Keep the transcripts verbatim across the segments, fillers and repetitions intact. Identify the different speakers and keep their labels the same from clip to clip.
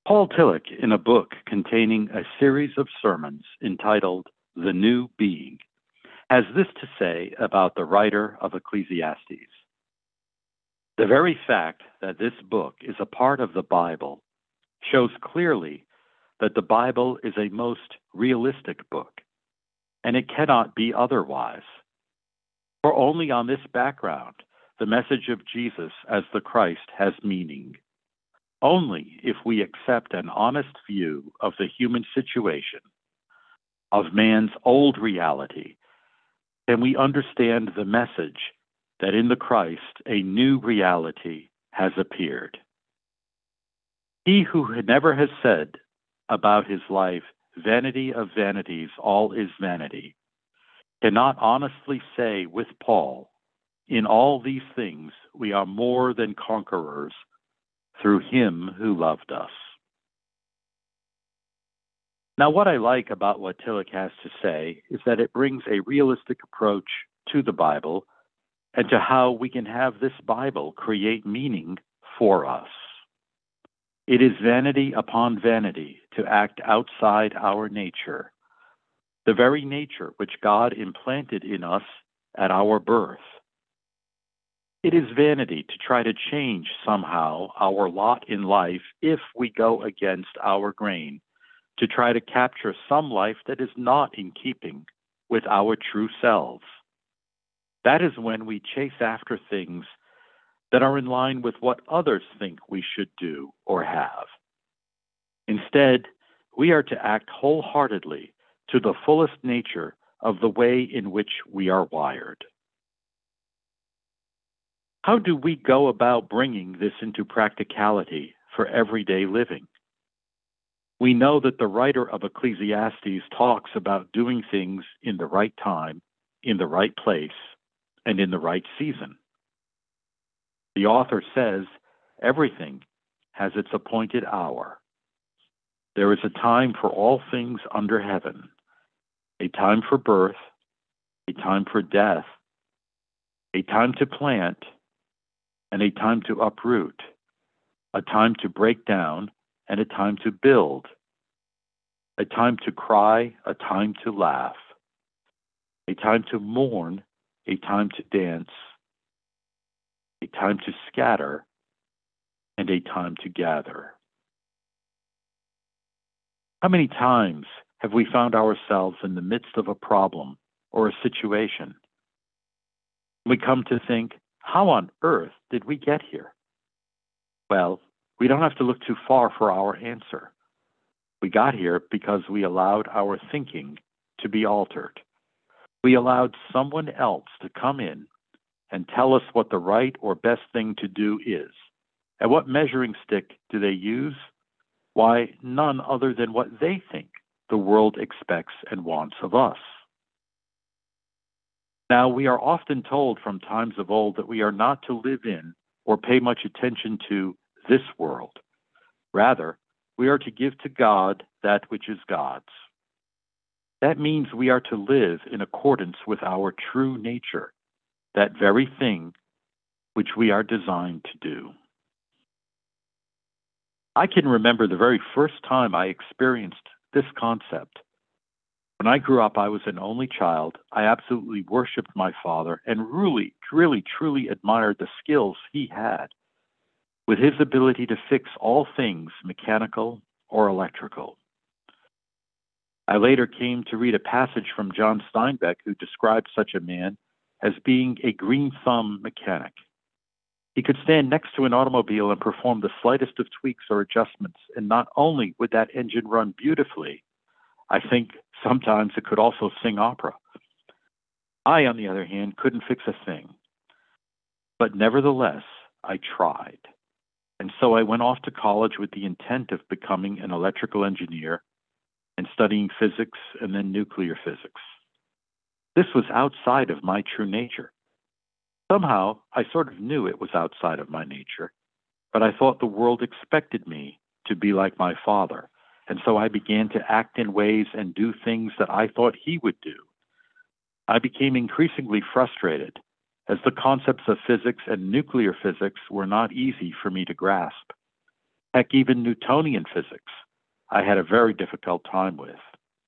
Speaker 1: Paul Tillich, in a book containing a series of sermons entitled The New Being, has this to say about the writer of Ecclesiastes. The very fact that this book is a part of the Bible shows clearly that the Bible is a most realistic book, and it cannot be otherwise. For only on this background, the message of Jesus as the Christ has meaning. Only if we accept an honest view of the human situation, of man's old reality, can we understand the message that in the Christ a new reality has appeared. He who never has said about his life, vanity of vanities, all is vanity, cannot honestly say with Paul, in all these things we are more than conquerors through him who loved us. Now, what I like about what Tillich has to say is that it brings a realistic approach to the Bible and to how we can have this Bible create meaning for us. It is vanity upon vanity to act outside our nature, the very nature which God implanted in us at our birth. It is vanity to try to change somehow our lot in life if we go against our grain, to try to capture some life that is not in keeping with our true selves. That is when we chase after things that are in line with what others think we should do or have. Instead, we are to act wholeheartedly to the fullest nature of the way in which we are wired. How do we go about bringing this into practicality for everyday living? We know that the writer of Ecclesiastes talks about doing things in the right time, in the right place, and in the right season. The author says everything has its appointed hour. There is a time for all things under heaven, a time for birth, a time for death, a time to plant, and a time to uproot, a time to break down, and a time to build, a time to cry, a time to laugh, a time to mourn, a time to dance, a time to scatter, and a time to gather. How many times have we found ourselves in the midst of a problem or a situation? We come to think, how on earth did we get here? Well, we don't have to look too far for our answer. We got here because we allowed our thinking to be altered. We allowed someone else to come in and tell us what the right or best thing to do is. And what measuring stick do they use? Why, none other than what they think the world expects and wants of us. Now, we are often told from times of old that we are not to live in or pay much attention to this world. Rather, we are to give to God that which is God's. That means we are to live in accordance with our true nature, that very thing which we are designed to do. I can remember the very first time I experienced this concept. When I grew up, I was an only child. I absolutely worshiped my father and really, really, truly admired the skills he had with his ability to fix all things mechanical or electrical. I later came to read a passage from John Steinbeck who described such a man as being a green thumb mechanic. He could stand next to an automobile and perform the slightest of tweaks or adjustments, and not only would that engine run beautifully, I think sometimes it could also sing opera. I, on the other hand, couldn't fix a thing. But nevertheless, I tried. And so I went off to college with the intent of becoming an electrical engineer and studying physics and then nuclear physics. This was outside of my true nature. Somehow, I sort of knew it was outside of my nature, but I thought the world expected me to be like my father, and so I began to act in ways and do things that I thought he would do. I became increasingly frustrated, as the concepts of physics and nuclear physics were not easy for me to grasp. Heck, even Newtonian physics, I had a very difficult time with.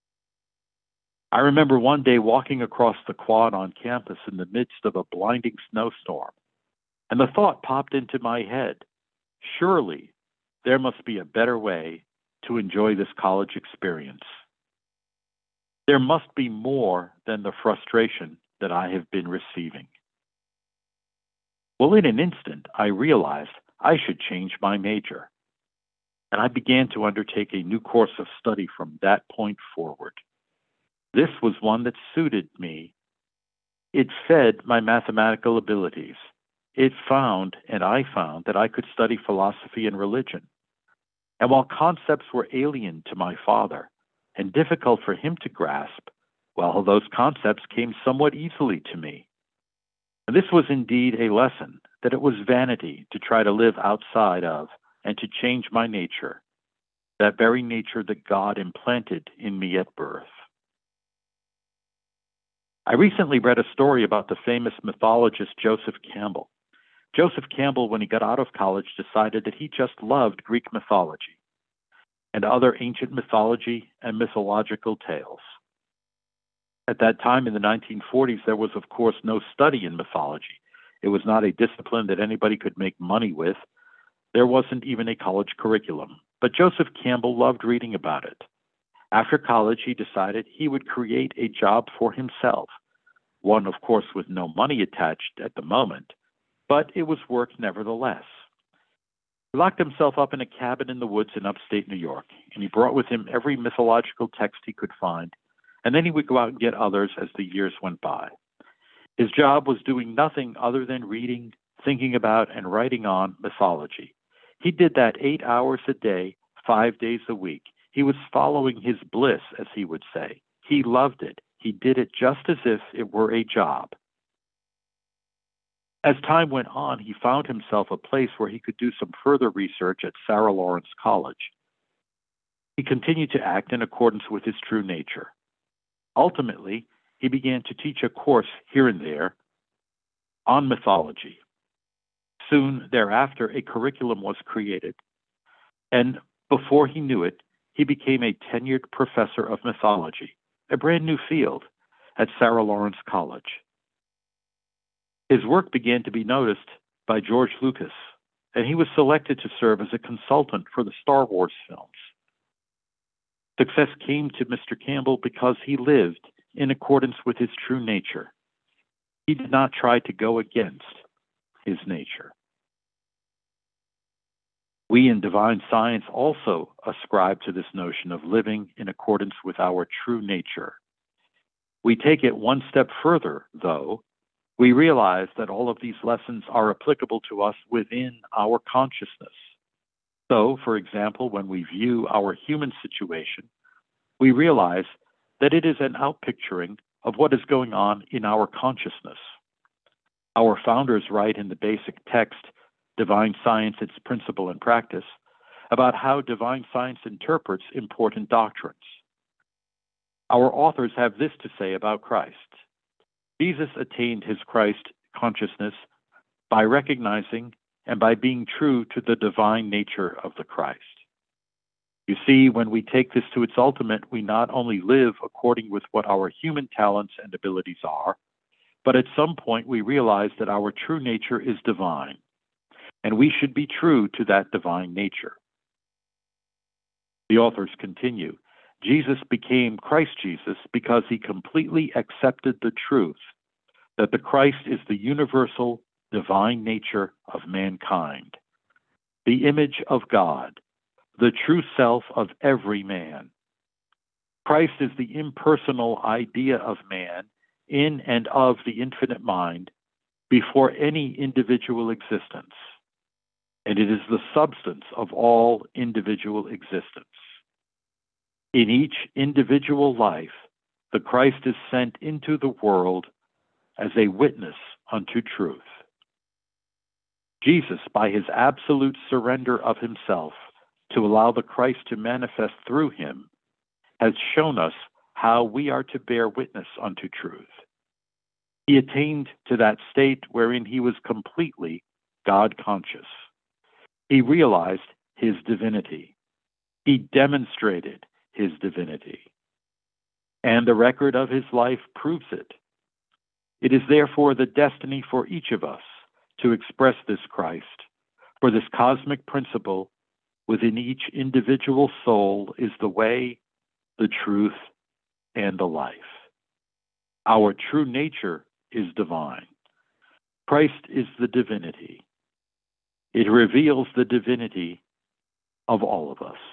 Speaker 1: I remember one day walking across the quad on campus in the midst of a blinding snowstorm, and the thought popped into my head, surely there must be a better way to enjoy this college experience. There must be more than the frustration that I have been receiving. Well, in an instant, I realized I should change my major, and I began to undertake a new course of study from that point forward. This was one that suited me. It fed my mathematical abilities. It found, and I found, that I could study philosophy and religion. And while concepts were alien to my father and difficult for him to grasp, well, those concepts came somewhat easily to me. And this was indeed a lesson that it was vanity to try to live outside of and to change my nature, that very nature that God implanted in me at birth. I recently read a story about the famous mythologist Joseph Campbell. Joseph Campbell, when he got out of college, decided that he just loved Greek mythology and other ancient mythology and mythological tales. At that time in the nineteen forties, there was, of course, no study in mythology. It was not a discipline that anybody could make money with. There wasn't even a college curriculum. But Joseph Campbell loved reading about it. After college, he decided he would create a job for himself, one, of course, with no money attached at the moment, but it was work nevertheless. He locked himself up in a cabin in the woods in upstate New York, and he brought with him every mythological text he could find, and then he would go out and get others as the years went by. His job was doing nothing other than reading, thinking about, and writing on mythology. He did that eight hours a day, five days a week. He was following his bliss, as he would say. He loved it. He did it just as if it were a job. As time went on, he found himself a place where he could do some further research at Sarah Lawrence College. He continued to act in accordance with his true nature. Ultimately, he began to teach a course here and there on mythology. Soon thereafter, a curriculum was created, and before he knew it, he became a tenured professor of mythology, a brand new field, at Sarah Lawrence College. His work began to be noticed by George Lucas, and he was selected to serve as a consultant for the Star Wars films. Success came to Mister Campbell because he lived in accordance with his true nature. He did not try to go against his nature. We in divine science also ascribe to this notion of living in accordance with our true nature. We take it one step further, though. We realize that all of these lessons are applicable to us within our consciousness. So, for example, when we view our human situation, we realize that it is an outpicturing of what is going on in our consciousness. Our founders write in the basic text, Divine Science, Its Principle and Practice, about how divine science interprets important doctrines. Our authors have this to say about Christ. Jesus attained his Christ consciousness by recognizing and by being true to the divine nature of the Christ. You see, when we take this to its ultimate, we not only live according with what our human talents and abilities are, but at some point we realize that our true nature is divine, and we should be true to that divine nature. The authors continue, Jesus became Christ Jesus because he completely accepted the truth that the Christ is the universal divine nature of mankind, the image of God, the true self of every man. Christ is the impersonal idea of man in and of the infinite mind before any individual existence, and it is the substance of all individual existence. In each individual life, the Christ is sent into the world as a witness unto truth. Jesus, by his absolute surrender of himself to allow the Christ to manifest through him, has shown us how we are to bear witness unto truth. He attained to that state wherein he was completely God-conscious. He realized his divinity. He demonstrated his divinity. And the record of his life proves it. It is therefore the destiny for each of us to express this Christ, for this cosmic principle within each individual soul is the way, the truth, and the life. Our true nature is divine. Christ is the divinity. It reveals the divinity of all of us.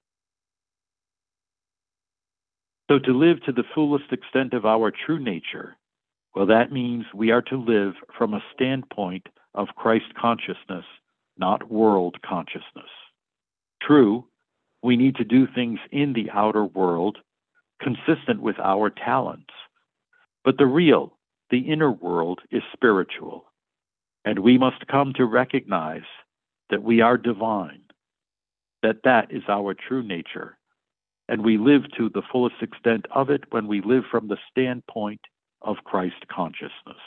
Speaker 1: So to live to the fullest extent of our true nature, well, that means we are to live from a standpoint of Christ consciousness, not world consciousness. True, we need to do things in the outer world consistent with our talents. But the real, the inner world is spiritual, and we must come to recognize that we are divine, that that is our true nature, and we live to the fullest extent of it when we live from the standpoint of Christ consciousness.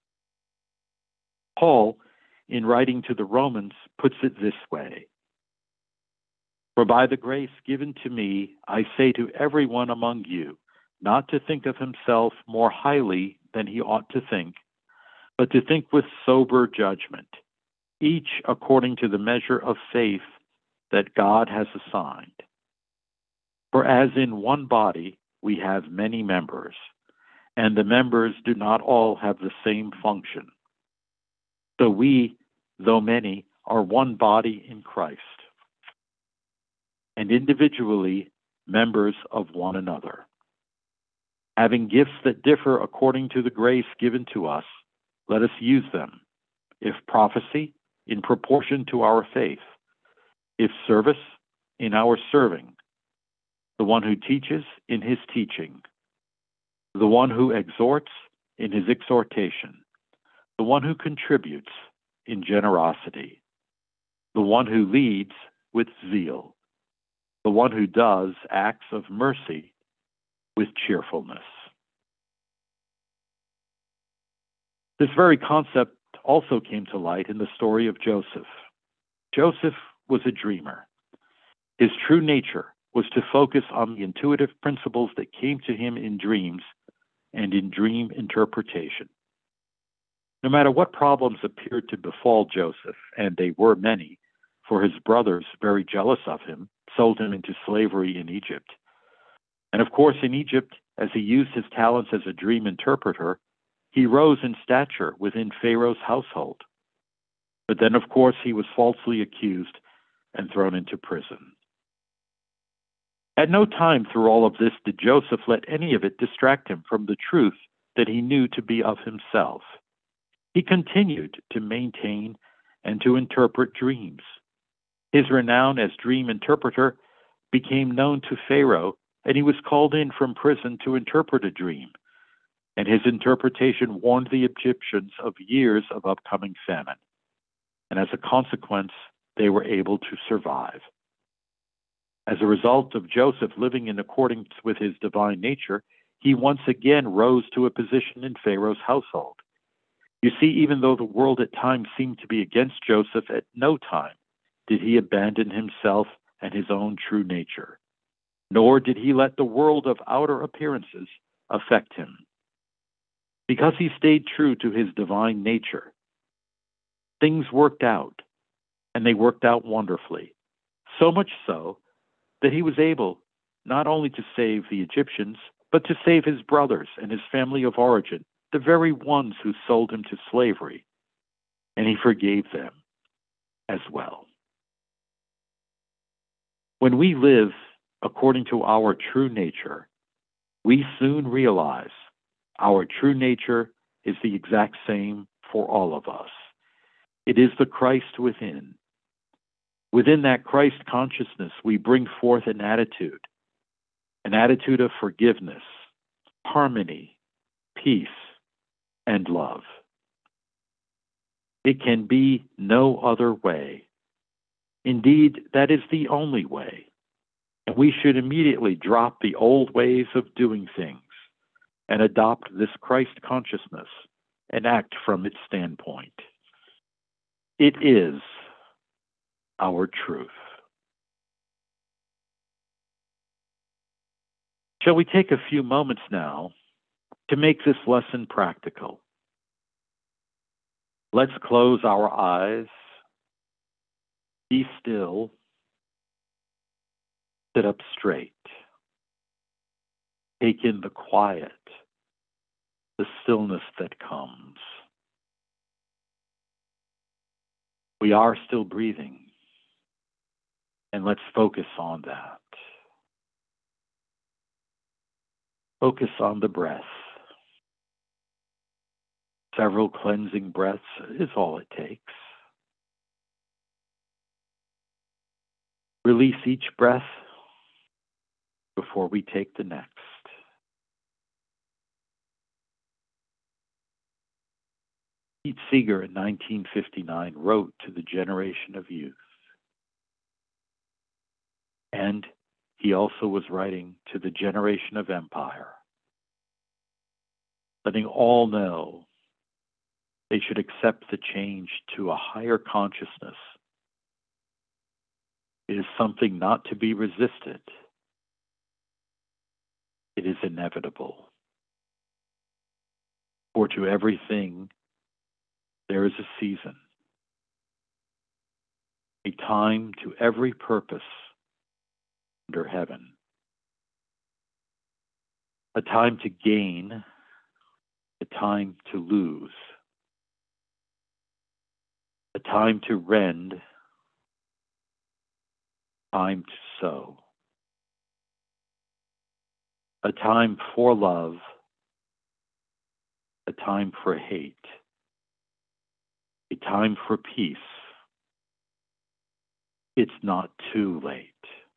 Speaker 1: Paul, in writing to the Romans, puts it this way: "For by the grace given to me, I say to everyone among you, not to think of himself more highly than he ought to think, but to think with sober judgment, each according to the measure of faith that God has assigned. For as in one body we have many members, and the members do not all have the same function. So we, though many, are one body in Christ, and individually members of one another. Having gifts that differ according to the grace given to us, let us use them. If prophecy, in proportion to our faith. If service, in our serving. The one who teaches, in his teaching. The one who exhorts, in his exhortation. The one who contributes, in generosity. The one who leads, with zeal. The one who does acts of mercy, with cheerfulness." This very concept also came to light in the story of Joseph. Joseph was a dreamer. His true nature was to focus on the intuitive principles that came to him in dreams and in dream interpretation. No matter what problems appeared to befall Joseph, and they were many, for his brothers, very jealous of him, sold him into slavery in Egypt. And of course, in Egypt, as he used his talents as a dream interpreter, he rose in stature within Pharaoh's household. But then, of course, he was falsely accused and thrown into prison. At no time through all of this did Joseph let any of it distract him from the truth that he knew to be of himself. He continued to maintain and to interpret dreams. His renown as dream interpreter became known to Pharaoh, and he was called in from prison to interpret a dream. And his interpretation warned the Egyptians of years of upcoming famine. And as a consequence, they were able to survive. As a result of Joseph living in accordance with his divine nature, he once again rose to a position in Pharaoh's household. You see, even though the world at times seemed to be against Joseph, at no time did he abandon himself and his own true nature, nor did he let the world of outer appearances affect him. Because he stayed true to his divine nature, things worked out, and they worked out wonderfully, so much so that he was able not only to save the Egyptians, but to save his brothers and his family of origin, the very ones who sold him to slavery, and he forgave them as well. When we live according to our true nature, we soon realize our true nature is the exact same for all of us. It is the Christ within. Within that Christ consciousness, we bring forth an attitude, an attitude of forgiveness, harmony, peace, and love. It can be no other way. Indeed, that is the only way. And we should immediately drop the old ways of doing things and adopt this Christ consciousness and act from its standpoint. It is our truth. Shall we take a few moments now to make this lesson practical? Let's close our eyes, be still, sit up straight. Take in the quiet, the stillness that comes. We are still breathing, and let's focus on that. Focus on the breath. Several cleansing breaths is all it takes. Release each breath before we take the next. Pete Seeger in nineteen fifty-nine wrote to the generation of youth. And he also was writing to the generation of empire, letting all know they should accept the change to a higher consciousness. It is something not to be resisted. It is inevitable. For to everything there is a season, a time to every purpose under heaven, a time to gain, a time to lose, a time to rend, time to sow, a time for love, a time for hate, a time for peace. It's not too late.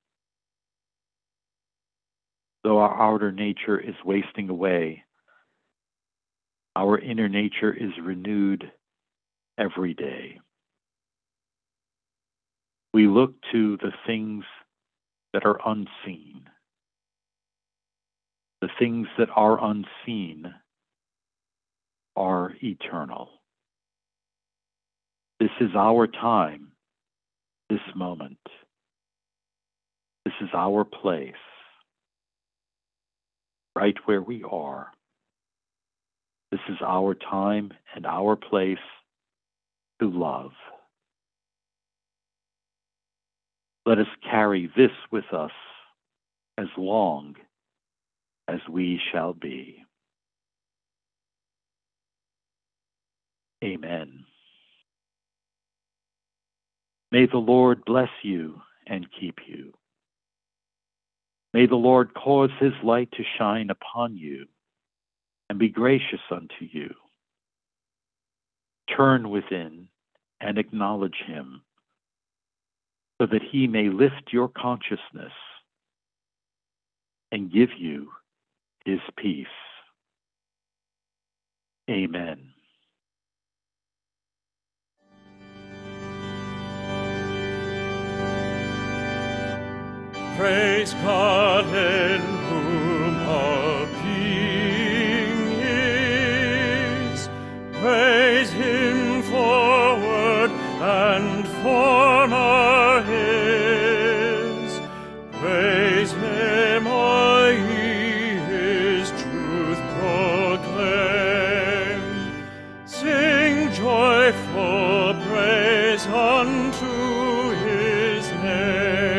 Speaker 1: Though our outer nature is wasting away, our inner nature is renewed every day. We look to the things that are unseen. The things that are unseen are eternal. This is our time, this moment. This is our place, right where we are. This is our time and our place to love. Let us carry this with us as long as we shall be. Amen. May the Lord bless you and keep you. May the Lord cause his light to shine upon you and be gracious unto you. Turn within and acknowledge him, so that he may lift your consciousness and give you his peace. Amen.
Speaker 2: Praise God in whom all being is. Praise him, for word and form are his. Praise him, all ye his truth proclaim. Sing joyful praise unto his name.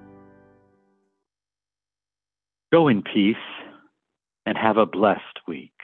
Speaker 1: Go in peace and have a blessed week.